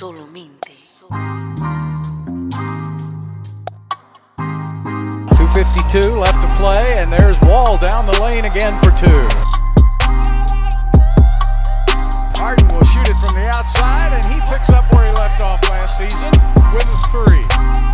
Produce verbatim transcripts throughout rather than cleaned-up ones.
Solamente. two fifty-two left to play, and there's Wall down the lane again for two. Harden will shoot it from the outside, and he picks up where he left off last season with a three.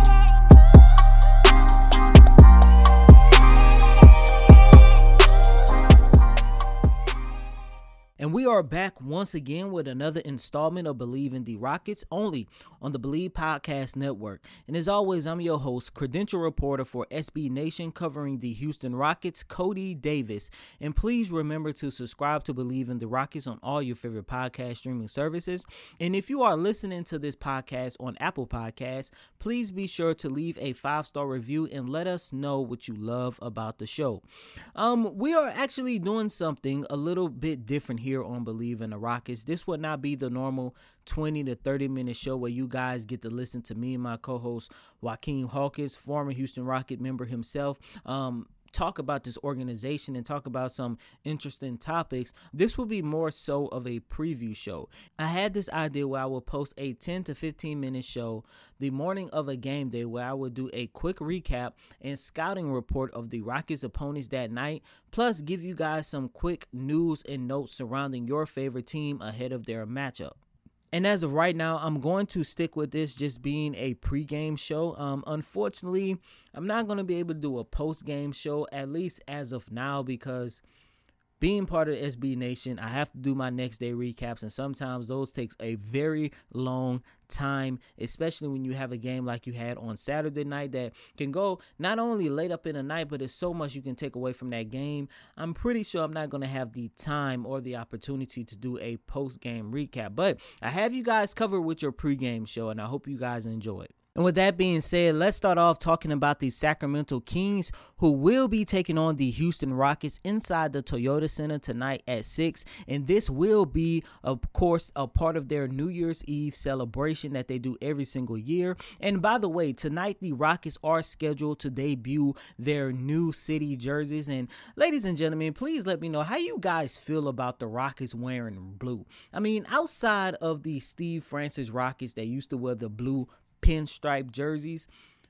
And we are back once again with another installment of Believe in the Rockets, only on the Believe Podcast Network. And as always, I'm your host, credential reporter for S B Nation, covering the Houston Rockets, Cody Davis. And please remember to subscribe to Believe in the Rockets on all your favorite podcast streaming services. And if you are listening to this podcast on Apple Podcasts, please be sure to leave a five-star review and let us know what you love about the show. Um, we are actually doing something a little bit different here on Believe in the Rockets. This would not be the normal twenty to thirty minute show where you guys get to listen to me and my co-host Joaquin Hawkins, former Houston Rocket member himself, um talk about this organization and talk about some interesting topics. This will be more so of a preview show. I had this idea where I will post a ten to fifteen minute show the morning of a game day where I would do a quick recap and scouting report of the Rockets opponents that night, plus give you guys some quick news and notes surrounding your favorite team ahead of their matchup. And as of right now, I'm going to stick with this just being a pregame show. Um, unfortunately, I'm not going to be able to do a postgame show, at least as of now, because being part of S B Nation, I have to do my next day recaps, and sometimes those takes a very long time, especially when you have a game like you had on Saturday night that can go not only late up in the night, but there's so much you can take away from that game. I'm pretty sure I'm not going to have the time or the opportunity to do a post-game recap, but I have you guys covered with your pregame show, and I hope you guys enjoy it. And with that being said, let's start off talking about the Sacramento Kings, who will be taking on the Houston Rockets inside the Toyota Center tonight at six. And this will be, of course, a part of their New Year's Eve celebration that they do every single year. And by the way, tonight the Rockets are scheduled to debut their new city jerseys. And ladies and gentlemen, please let me know how you guys feel about the Rockets wearing blue. I mean, outside of the Steve Francis Rockets that used to wear the blue pinstripe jerseys,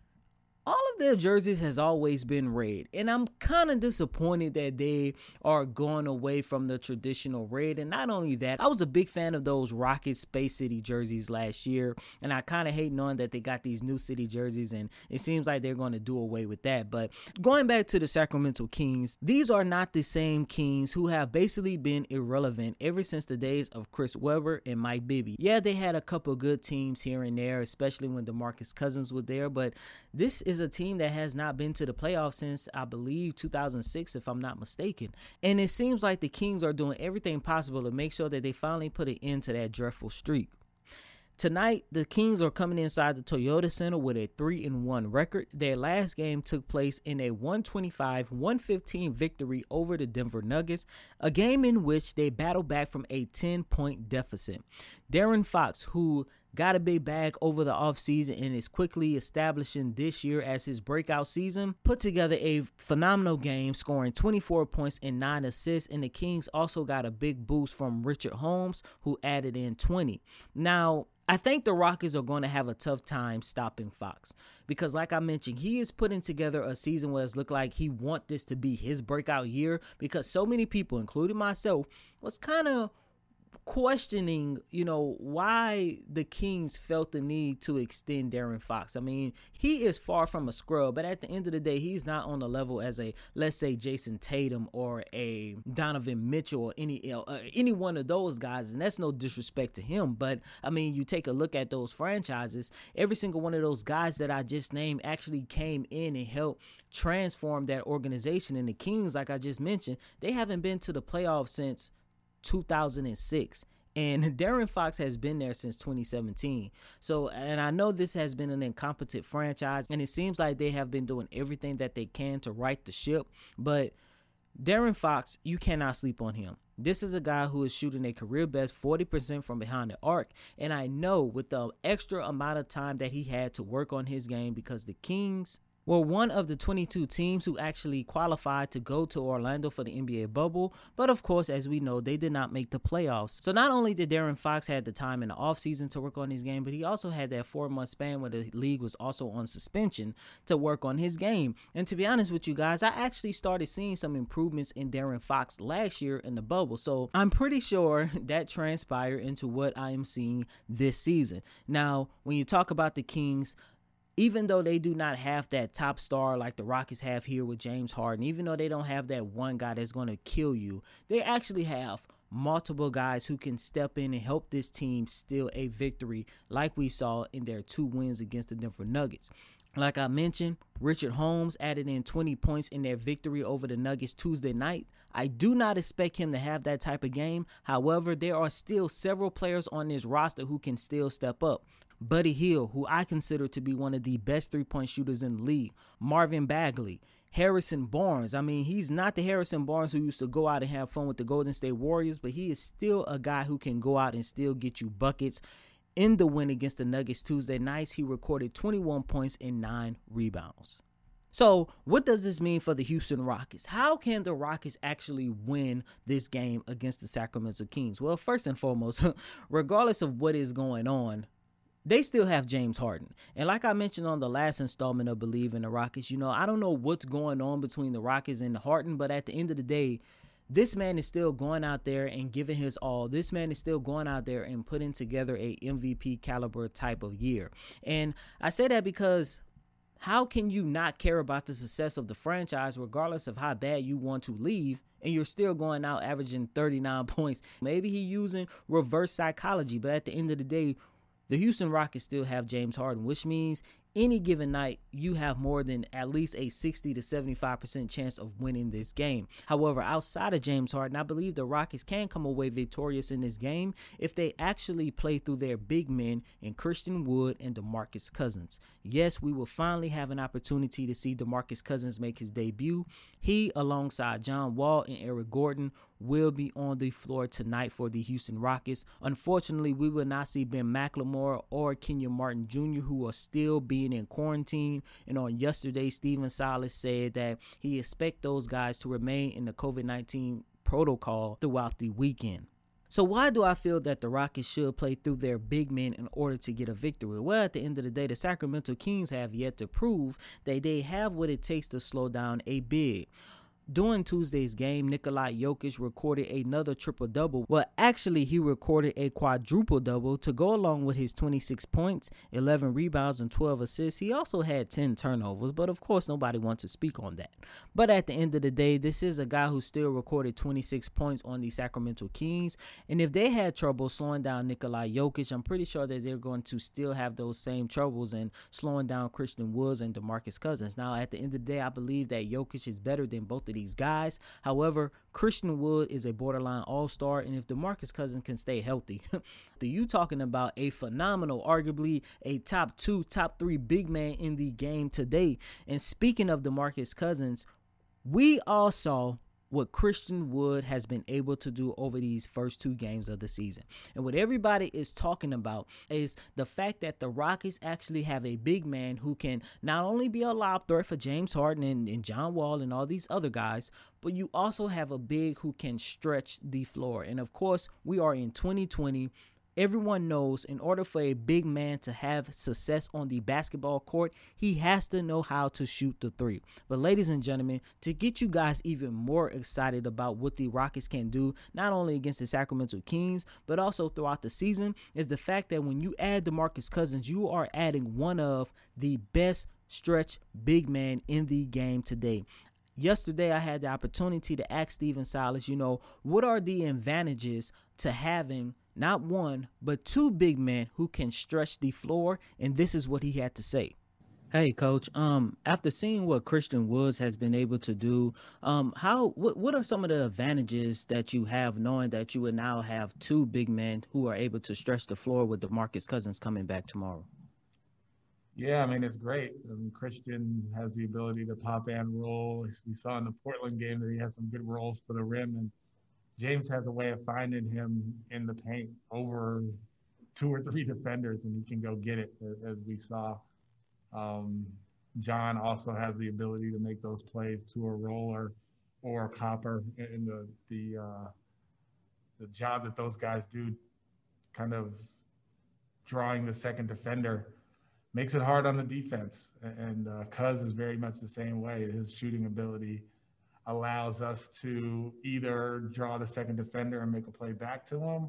all of their jerseys has always been red, and I'm kind of disappointed that they are going away from the traditional red. And not only that, I was a big fan of those Rocket Space City jerseys last year, and I kind of hate knowing that they got these new city jerseys, and it seems like they're going to do away with that. But going back to the Sacramento Kings, these are not the same Kings who have basically been irrelevant ever since the days of Chris Webber and Mike Bibby. Yeah, they had a couple good teams here and there, especially when DeMarcus Cousins was there, but this is is a team that has not been to the playoffs since, I believe, two thousand six, if I'm not mistaken. And it seems like the Kings are doing everything possible to make sure that they finally put an end to that dreadful streak. Tonight, the Kings are coming inside the Toyota Center with a three and one record. Their last game took place in a one twenty-five one fifteen victory over the Denver Nuggets, a game in which they battled back from a ten-point deficit. De'Aaron Fox, who got a big bag over the offseason and is quickly establishing this year as his breakout season, put together a phenomenal game, scoring twenty-four points and nine assists, and the Kings also got a big boost from Richard Holmes, who added in twenty. Now, I think the Rockets are going to have a tough time stopping Fox because, like I mentioned, he is putting together a season where it's looked like he wants this to be his breakout year, because so many people, including myself, was kind of questioning, you know, why the Kings felt the need to extend De'Aaron Fox. I mean, he is far from a scrub, but at the end of the day, he's not on the level as a, let's say, Jason Tatum or a Donovan Mitchell or any you know, uh, any one of those guys, and that's no disrespect to him. But I mean, you take a look at those franchises, every single one of those guys that I just named actually came in and helped transform that organization. And the Kings, like I just mentioned, they haven't been to the playoffs since two thousand six, and De'Aaron Fox has been there since twenty seventeen. So, and I know this has been an incompetent franchise, and it seems like they have been doing everything that they can to right the ship, but De'Aaron Fox, you cannot sleep on him. This is a guy who is shooting a career best forty percent from behind the arc, and I know with the extra amount of time that he had to work on his game, because the Kings, were one of the twenty-two teams who actually qualified to go to Orlando for the N B A bubble, but of course, as we know, they did not make the playoffs. So not only did De'Aaron Fox have the time in the offseason to work on his game, but he also had that four-month span where the league was also on suspension to work on his game. And to be honest with you guys, I actually started seeing some improvements in De'Aaron Fox last year in the bubble. So I'm pretty sure that transpired into what I am seeing this season. Now, when you talk about the Kings, even though they do not have that top star like the Rockets have here with James Harden, even though they don't have that one guy that's going to kill you, they actually have multiple guys who can step in and help this team steal a victory like we saw in their two wins against the Denver Nuggets. Like I mentioned, Richard Holmes added in twenty points in their victory over the Nuggets Tuesday night. I do not expect him to have that type of game. However, there are still several players on this roster who can still step up. Buddy Hield, who I consider to be one of the best three-point shooters in the league. Marvin Bagley. Harrison Barnes. I mean, he's not the Harrison Barnes who used to go out and have fun with the Golden State Warriors, but he is still a guy who can go out and still get you buckets. In the win against the Nuggets Tuesday nights, he recorded twenty-one points and nine rebounds. So what does this mean for the Houston Rockets? How can the Rockets actually win this game against the Sacramento Kings? Well, first and foremost, regardless of what is going on, they still have James Harden. And like I mentioned on the last installment of Believe in the Rockets, you know, I don't know what's going on between the Rockets and Harden, but at the end of the day, this man is still going out there and giving his all. This man is still going out there and putting together a M V P caliber type of year. And I say that because how can you not care about the success of the franchise regardless of how bad you want to leave, and you're still going out averaging thirty-nine points? Maybe he's using reverse psychology, but at the end of the day, the Houston Rockets still have James Harden, which means any given night, you have more than at least a sixty to seventy-five percent chance of winning this game. However, outside of James Harden, I believe the Rockets can come away victorious in this game if they actually play through their big men in Christian Wood and DeMarcus Cousins. Yes, we will finally have an opportunity to see DeMarcus Cousins make his debut. He, alongside John Wall and Eric Gordon, will be on the floor tonight for the Houston Rockets. Unfortunately, we will not see Ben McLemore or Kenyon Martin Junior, who are still being in quarantine. And on yesterday, Stephen Silas said that he expects those guys to remain in the COVID nineteen protocol throughout the weekend. So why do I feel that the Rockets should play through their big men in order to get a victory? Well, at the end of the day, the Sacramento Kings have yet to prove that they have what it takes to slow down a big. During Tuesday's game, Nikola Jokic recorded another triple-double. Well, actually, he recorded a quadruple-double to go along with his twenty-six points, eleven rebounds, and twelve assists. He also had ten turnovers, but of course, nobody wants to speak on that. But at the end of the day, this is a guy who still recorded twenty-six points on the Sacramento Kings. And if they had trouble slowing down Nikola Jokic, I'm pretty sure that they're going to still have those same troubles in slowing down Christian Woods and DeMarcus Cousins. Now, at the end of the day, I believe that Jokic is better than both of these these guys. However, Christian Wood is a borderline all-star, and if DeMarcus Cousins can stay healthy, you talking about a phenomenal, arguably a top two, top three big man in the game today. And speaking of DeMarcus Cousins, we all saw what Christian Wood has been able to do over these first two games of the season. And what everybody is talking about is the fact that the Rockets actually have a big man who can not only be a lob threat for James Harden and, and John Wall and all these other guys, but you also have a big who can stretch the floor. And of course, we are in twenty twenty. Everyone knows in order for a big man to have success on the basketball court, he has to know how to shoot the three. But ladies and gentlemen, to get you guys even more excited about what the Rockets can do, not only against the Sacramento Kings, but also throughout the season, is the fact that when you add DeMarcus Cousins, you are adding one of the best stretch big men in the game today. Yesterday, I had the opportunity to ask Stephen Silas, you know, what are the advantages to having not one, but two big men who can stretch the floor? And this is what he had to say. Hey, Coach, um, after seeing what Christian Woods has been able to do, um, how what, what are some of the advantages that you have knowing that you would now have two big men who are able to stretch the floor with DeMarcus Cousins coming back tomorrow? Yeah, I mean, it's great. I mean, Christian has the ability to pop and roll. We saw in the Portland game that he had some good rolls to the rim, and James has a way of finding him in the paint over two or three defenders, and he can go get it, as we saw. Um, John also has the ability to make those plays to a roller or a popper, and the the uh, the job that those guys do, kind of drawing the second defender, makes it hard on the defense. And uh, Cuz is very much the same way. His shooting ability allows us to either draw the second defender and make a play back to him,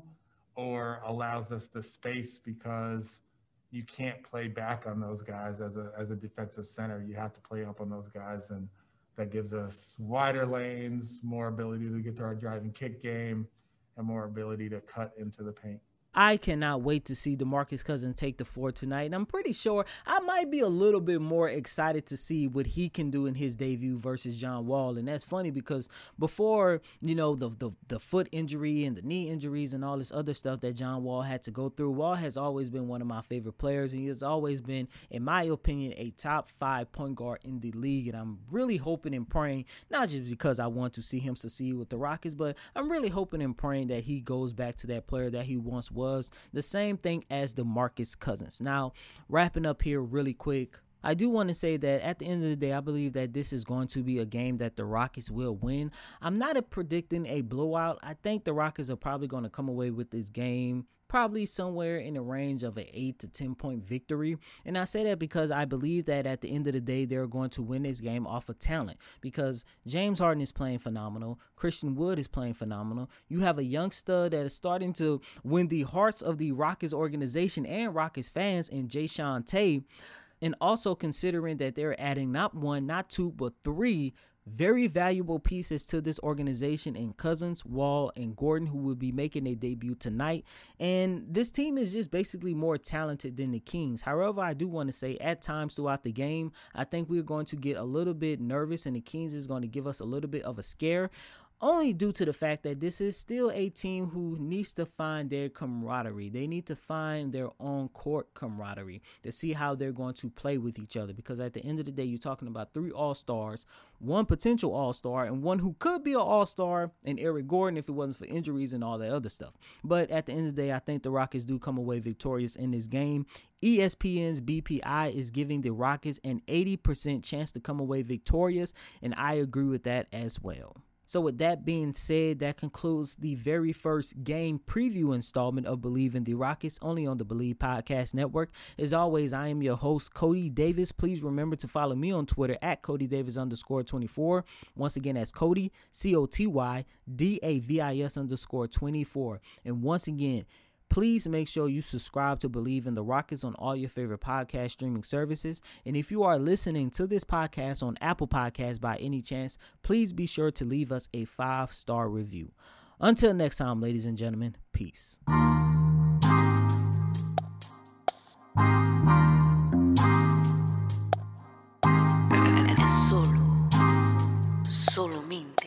or allows us the space, because you can't play back on those guys as a as a defensive center. You have to play up on those guys, and that gives us wider lanes, more ability to get to our drive and kick game, and more ability to cut into the paint. I cannot wait to see DeMarcus Cousins take the floor tonight. And I'm pretty sure I might be a little bit more excited to see what he can do in his debut versus John Wall. And that's funny because before, you know, the, the, the foot injury and the knee injuries and all this other stuff that John Wall had to go through, Wall has always been one of my favorite players. And he has always been, in my opinion, a top five point guard in the league. And I'm really hoping and praying, not just because I want to see him succeed with the Rockets, but I'm really hoping and praying that he goes back to that player that he once was. Was the same thing as DeMarcus Cousins. Now, wrapping up here really quick, I do want to say that at the end of the day, I believe that this is going to be a game that the Rockets will win. I'm not a predicting a blowout. I think the Rockets are probably going to come away with this game probably somewhere in the range of an eight to ten point victory. And I say that because I believe that at the end of the day, they're going to win this game off of talent, because James Harden is playing phenomenal. Christian Wood is playing phenomenal. You have a young stud that is starting to win the hearts of the Rockets organization and Rockets fans in Jae'Sean Tate. And also considering that they're adding not one, not two, but three very valuable pieces to this organization in Cousins, Wall, and Gordon, who will be making their debut tonight. And this team is just basically more talented than the Kings. However, I do want to say at times throughout the game, I think we're going to get a little bit nervous and the Kings is going to give us a little bit of a scare, only due to the fact that this is still a team who needs to find their camaraderie. They need to find their own court camaraderie to see how they're going to play with each other. Because at the end of the day, you're talking about three all-stars, one potential all-star, and one who could be an all-star, and Eric Gordon if it wasn't for injuries and all that other stuff. But at the end of the day, I think the Rockets do come away victorious in this game. E S P N's B P I is giving the Rockets an eighty percent chance to come away victorious, and I agree with that as well. So with that being said, that concludes the very first game preview installment of Believe in the Rockets, only on the Believe Podcast Network. As always, I am your host, Cody Davis. Please remember to follow me on Twitter at Cody Davis underscore 24. Once again, that's Cody, C O T Y D A V I S underscore 24. And once again, please make sure you subscribe to Believe in the Rockets on all your favorite podcast streaming services. And if you are listening to this podcast on Apple Podcasts by any chance, please be sure to leave us a five-star review. Until next time, ladies and gentlemen, peace. È solo, solo Mint.